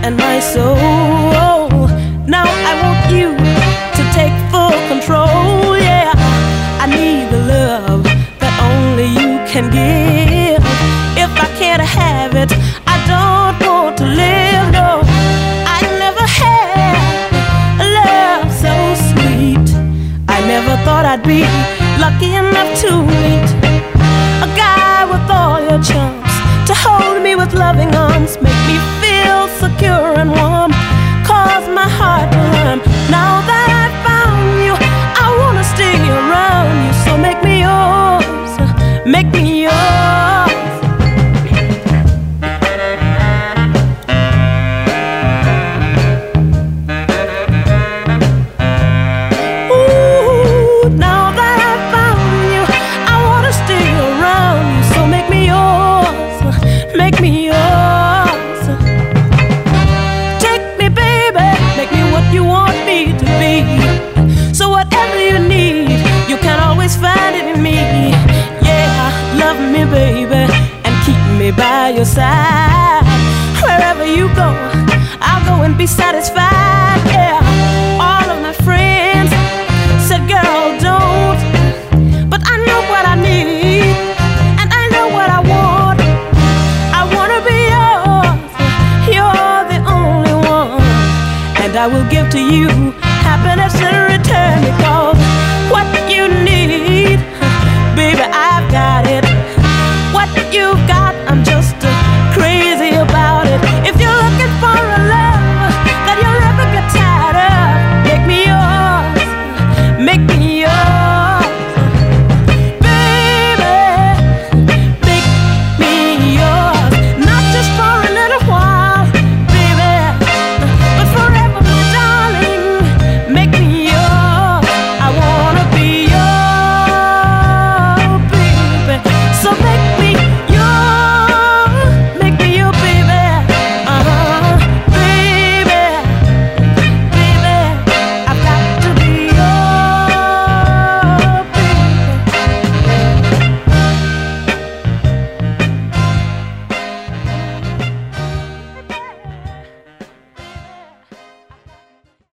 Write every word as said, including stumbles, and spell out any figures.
and my soul. Now I want you to take full control, yeah. I need the love that only you can give. If I can't have it, I don't want to live, no. I never had a love so sweet. I never thought I'd be lucky enough to meet a guy with all your charms, to hold me with loving arms, make me feel secure and warm, cause my heart to run. Now that I've found you, I wanna stay around you. So make me yours, make me yours. Ooh, now that I've found you, I wanna stay around you. So make me yours, make me yours. Take me, baby, make me what you want me to be. So whatever you need, you can always find it in me. Yeah, love me, baby, and keep me by your side. Wherever you go, I'll go and be satisfied. Yeah, all of my friends said, girl, don't. But I know what I need, and I know what I want. I wanna be yours, you're the only one, and I will give to you happiness and